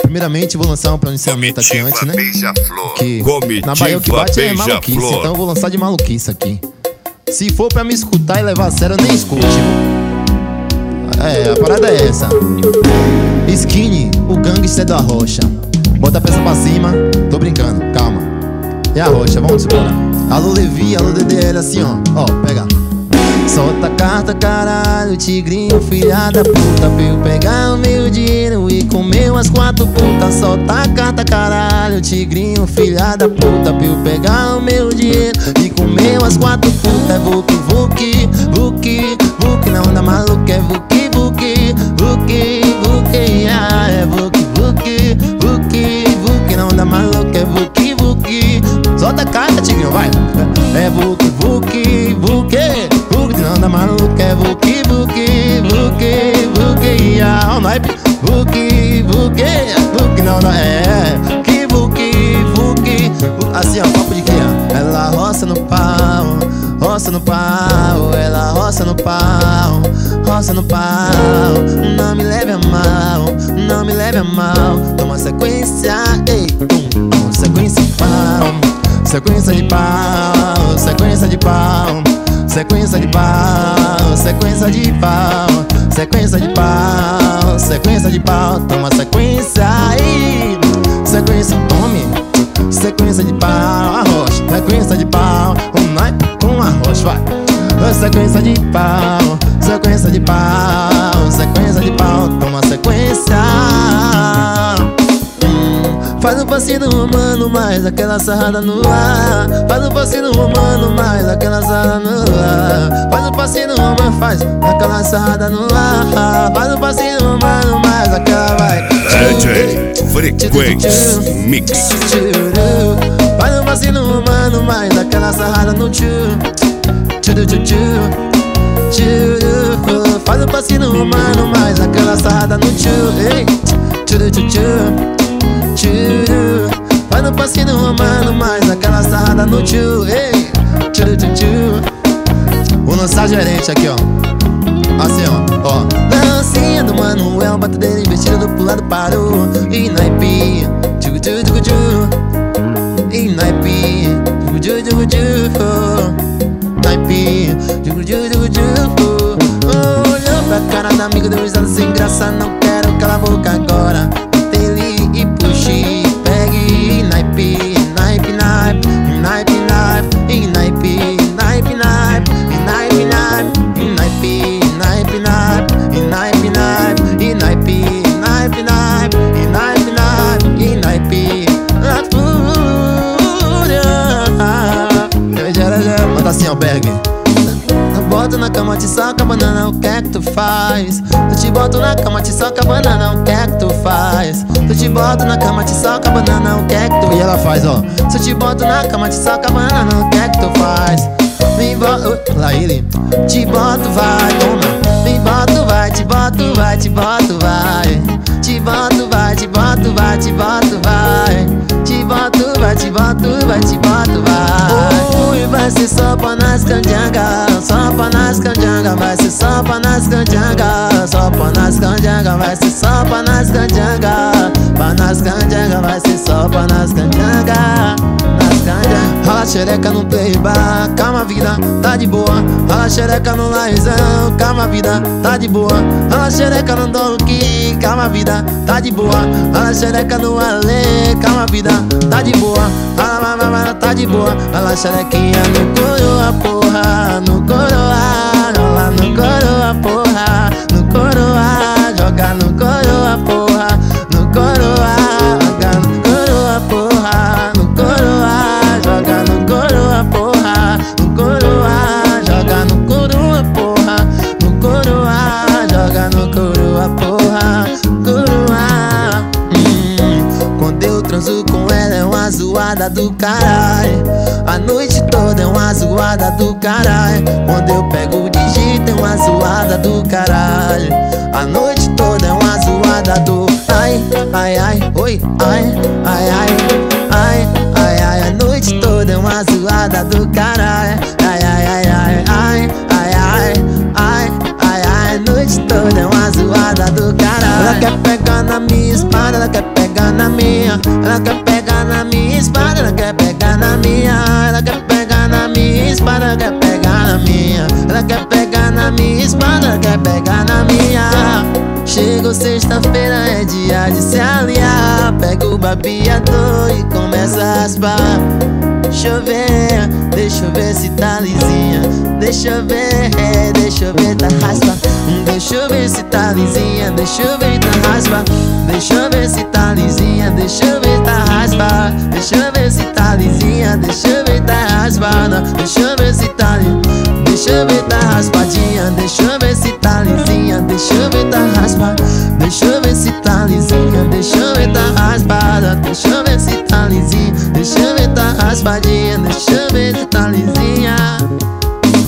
primeiramente vou lançar um pronunciamento aqui antes, né? Que na Bahia o que bate é maluquice, então eu vou lançar de maluquice aqui. Se for pra me escutar e levar a sério, eu nem escute. A parada é essa. Skinny, o gangster da rocha. Bota a peça pra cima, tô brincando, calma. E a rocha, vamos embora. Alô Levi, alô DDL, assim ó, pega. Solta a carta, caralho, tigrinho, filha da puta, pra eu pegar o meu dinheiro e comer umas 4 putas. Solta a carta, caralho, tigrinho, filha da puta, pra eu pegar o meu dinheiro e comer umas 4 putas. É vuki, vuki, vuki, vuki, na onda maluca, é vuki, vuki, vuki, vuki, é vuki, vuki, vuki, vuki, na onda maluca, é vuki, vuki. Solta a carta, tigrinho, vai. É vuki, vuki, vuki, não anda maluca, é vuki, vuki, vuki, vuki, o naipe, vuki, vuki, vuki, não dá, que vuki, vuki, assim ó, papo de cria. Ela roça no pau, roça no pau, ela roça no pau, roça no pau. Não me leve a mal, não me leve a mal. Toma sequência, ei, sequência de pau, sequência de pau, sequência de pau. Sequência de pau, sequência de pau, sequência de pau, sequência de pau. Toma sequência aí, sequência, tome. Sequência de pau, arrocha, sequência de pau, naipe com arrocha, vai. Sequência de pau, sequência de pau, sequência de pau. Toma sequência. Faz um passinho romano, mais aquela sarrada no ar. Faz um passinho romano, mais aquela sarrada no ar. Faz um passinho romano, faz aquela sarrada no ar. Faz um passinho romano, mais aquela vai. DJ Frequência Mix. Faz um passinho romano, mais aquela sarrada no tchu. Faz um passinho romano, mais aquela sarrada no tchu. Faz um passinho romano, mais aquela sarrada no tchu. Vou lançar gerente aqui, ó. Assim, ó. Dancinha do Manuel, batedeira investida do pulado parou. E naipe, e naipe, naipe, olhou pra cara da amiga, deu risada sem graça. Não quero calar a boca agora. Ele e puxe, pegue, naipe, naipe, naipe, naipe, naipe, naipe, naipe, naipe, naipe, naipe, naipe, naipe, naipe, naipe, naipe, naipe, naipe, naipe, naipe, na fúria. Manda assim, albergue. Boto na cama, te soca, banana, o que é que tu faz? Tu te boto na cama, te soca, banana, o que é que tu faz? Tu te boto na cama, te soca, banana, o que é que tu... E ela faz, ó. Se eu te boto na cama, te soca, banana, o que é que tu faz? Me boto... Lá ele. Te boto, vai, toma. Me boto, vai, te boto, vai, te boto, vai. Te boto, vai, te boto, vai, te boto, vai. Te boto, vai, te boto, vai, te boto, vai. Ui, vai ser só pra nas canjangas, só pra nas canjangas, vai ser só pra nas canjangas, só pra nas canjangas, vai ser só pra nas canjangas, pra nas canjangas, vai ser só pra nas canjangas, nas canjangas. Rala xereca no playbar, calma vida, tá de boa. Rala xereca no laizão, calma vida, tá de boa. Rala xereca no donkey, calma vida, tá de boa. Rala xereca no ale, calma vida, tá de boa. Rala, tá de boa. Rala xerequinha no coroa, porra, no coroa. Rola no coroa, porra, no coroa. Joga no coroa, porra, no coroa. Joga no coroa, porra, no coroa. Joga no coroa, porra, no coroa. Joga no coroa, porra, no coroa. Joga no coroa, porra, coroa. Quando eu transo com ela é uma zoada do caralho. A noite toda é uma zoada do caralho. Quando eu pego o digito é uma zoada do caralho. A noite toda é uma zoada do ai, ai, ai, oi, ai, ai, ai, ai, ai, ai. A noite toda é uma zoada do caralho. Ai, ai, ai, ai, ai, ai, ai, ai, ai, ai. A noite toda é uma zoada do caralho. Ela quer pegar na minha espada, ela quer pegar pegar na minha, ela quer pegar na minha espada, ela quer pegar na minha, ela quer pegar na minha espada, ela quer pegar na minha, ela quer pegar na minha espada, ela quer pegar na minha. Chegou sexta-feira, é dia de se aliar. Pega o barbeador e começa a raspar. Deixa eu ver se tá lisinha. Deixa eu ver, tá raspa. Deixa eu ver se tá lisinha. Deixa eu ver, tá raspa. Deixa eu ver se tá lisinha. Deixa eu ver, tá raspa. Deixa eu ver se tá lisinha. Deixa eu ver, tá raspada. Deixa eu ver se tá lisinha. Deixa eu ver, tá raspadinha. Deixa eu ver se tá lisinha. Deixa eu ver, tá raspa. Deixa eu ver se tá lisinha. Deixa eu ver, tá raspada. Deixa eu ver se tá lisinha. Deixa eu ver, tá raspadinha. Deixa eu